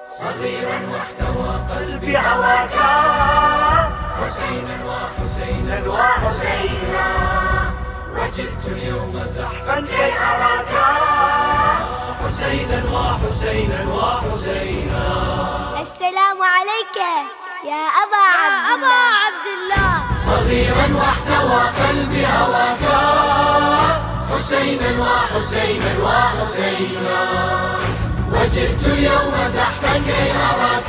صغيرا واحتوى قلبي هواك، حسينا وحسينا وحسينا، وجئت اليوم زحفا كي أراك، حسينا وحسينا وحسينا. السلام عليك يا أبا عبد الله. صغيرا واحتوى قلبي هواك، حسينا وحسينا وحسينا، وجئت اليوم زحفا كي أراك،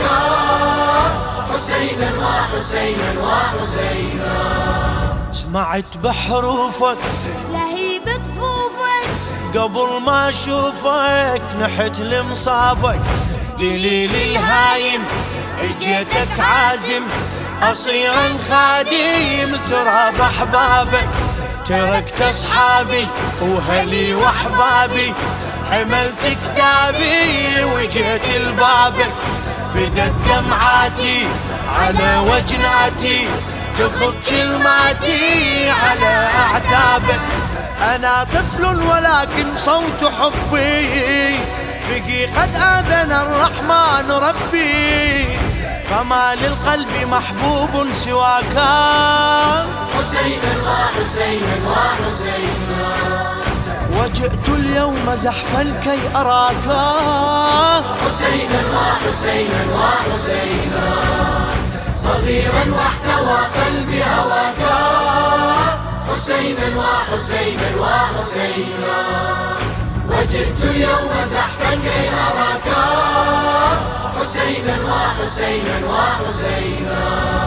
حسينا وحسينا وحسينا. سمعت بحروفك لهيب طفوفك، قبل ما أشوفك نحت لمصابك، دليل الهايم اجيتك عازم، أصيرا خادم تراب أحبابك، تركت أصحابي وهلي وأحبابي، حملت كتابي وجيت لبابك، بدت دمعاتي على وجناتي، تخط كلماتي على أعتابك. أنا طفل ولكن صوت حبي بقي قد آذن الرحمن ربي، فما للقلب محبوب سواك، حسينا وحسينا وحسينا، وجئت اليوم زحفا كي أراك، حسينا وحسينا وحسينا، صغيرا واحتوى قلبي هواك، حسينا وحسينا وحسينا، وجئت اليوم زحفا كي أراك، حسينا وحسينا وحسينا.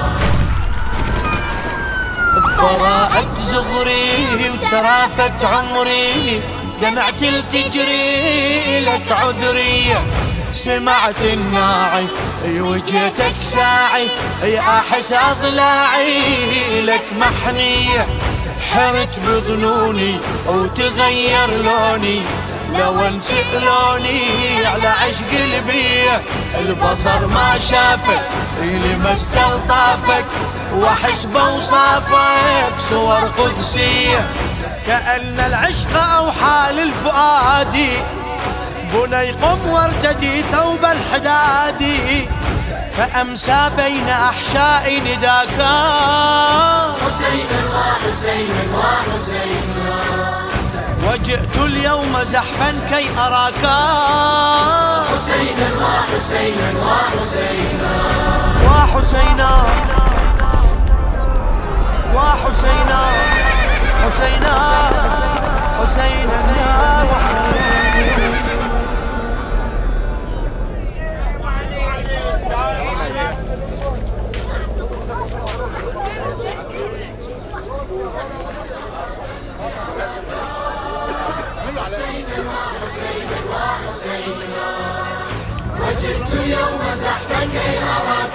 براءة زغري وترافت عمري، دمعت التجري لك عذرية، سمعت الناعي وجيتك ساعي، أحس أضلاعي لك محنية، حرت بظنوني وتغير لوني، لو انسق لوني على عشق البيه، البصر ما شافك لما استلطافك، واحس بوصافك صور قدسية، كأن العشق أوحى للفؤاد، بني قم وارتدي ثوب الحداد، فأمسى بين أحشاء نداك، حسينا وحسينا وحسينا، وجئت اليوم زحفا كي أراك، حسينا وحسينا وحسينا، وحسينا وحسينا، حسينا حسينا وجئت اليوم زحفا كي أراك،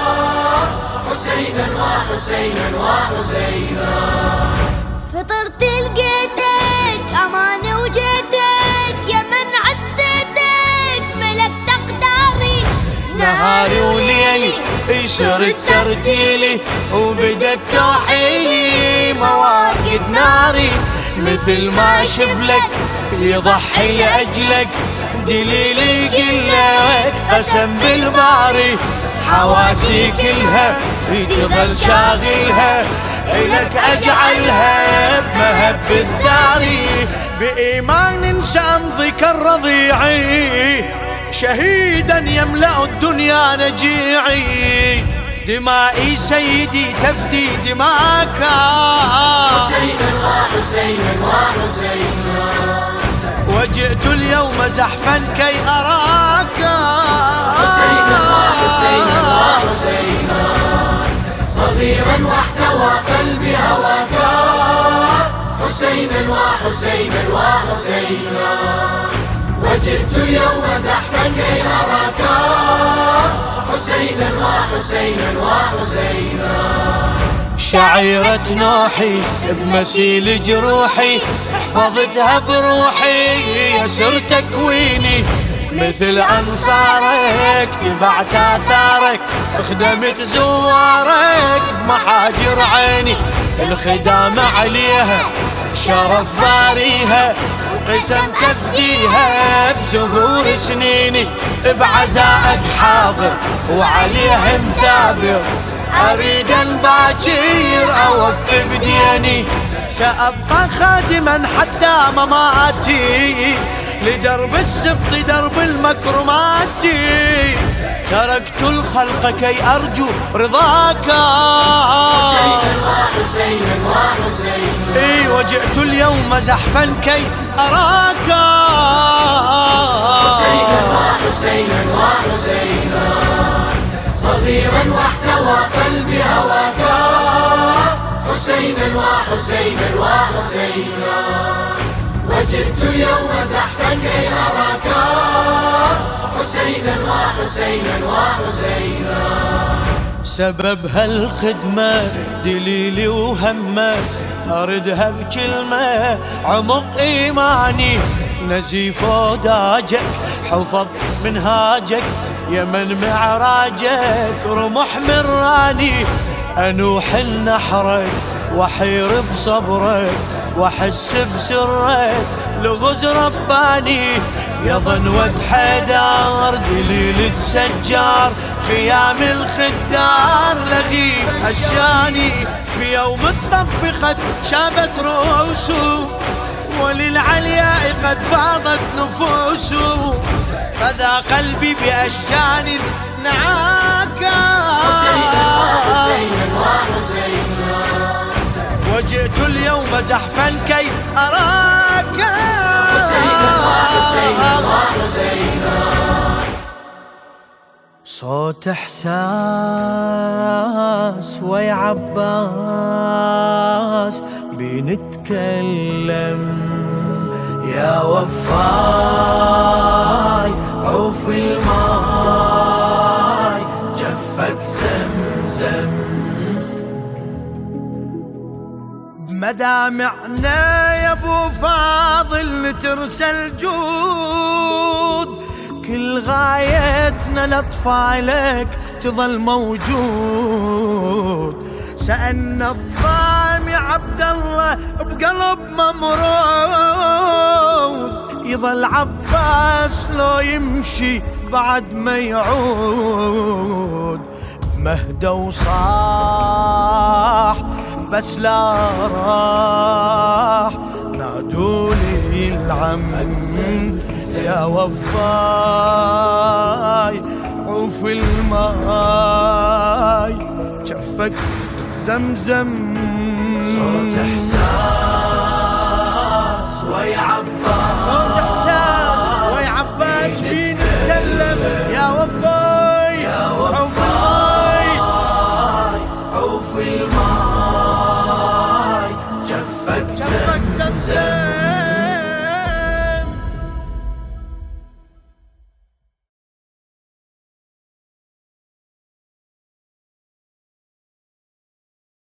حسينا وحسينا وحسينا، فطرت لقيتك أمان وجيتك، يا من عسيتك ملكت أقداري، نهاري وليلي يسر ترتيلي، وبدت توحيلي مواقد ناري، مثل ما شبلك يضحي لأجلك، دليلي قلك قسم بالباري، حواسي كلها تظل شاغلها، إلك أجعلها بمهب الثاري، بإيمان سأمضيك الرضيعي، شهيدا يملأ الدنيا نجيعي، دمائي سيدي تفدي دماك، حسينا وحسينا وحسينا، وجئت اليوم زحفا كي أراك، حسينا وحسينا وحسينا، صغيرا واحتوى قلبي هواك، حسينا وحسينا وحسينا، وجئت اليوم زحفا كي أراك، حسينا وحسينا وحسينا، شعيرة نوحي بمسيل جروحي، حفظتها بروحي يسر تكويني، مثل أنصارك تبعت آثارك، خدمت زوارك بمحاجر عيني، الخدام عليها شرف ضاريها، وقسم تفديها بزهور سنيني، بعزائك حاضر وعليهم ثابر، أريد باكر أوفي بديني، سأبقى خادما حتى مماتي، لدرب السبط درب المكرمات، تركت الخلق كي أرجو رضاك حسينا وحسينا، وجئت اليوم زحفا كي أراك حسينا وحسينا، صغيرا واحتوى قلبي هواك، حسينا وحسينا وحسينا، وجئت اليوم زحفا كي أراك، حسينا وحسينا وحسينا. سبب هالخدمة دليلي وهمة، أردها بكلمة عمق إيماني، نزيف وداجك حفظ منهاجك، يمن معراجك رمح مراني، أنوح النحرك وحير بصبرك، واحس بسرك لغز رباني، يظن ود حيدار دليل سجار، خيام الخدار لغيب هشاني، في يوم الطف قد شابت رؤوسه، وللعلياء قد فاضت نفوسه، فذا قلبي بأشجان نعاكا، وجئت اليوم زحفا كي أراك، صوت إحساس ويا عباس بنتكلم، يا وفاي عوف الماي جفك زمزم، بمدامعنا يا ابو فاضل ترسل جود، كل غايتنا لأطفالك تظل موجود، سألنا الضامي عبد الله بقلب ممرود، يظل عباس لو يمشي بعد ما يعود، مهدى وصاح بس لا راح، نادولي العم يا وفاي عوف الماي جفك زمزم، صوت إحساس ويا عباس، صوت إحساس ويا عباس بينتكلم، يا وفاي عوف الماي عوف الماي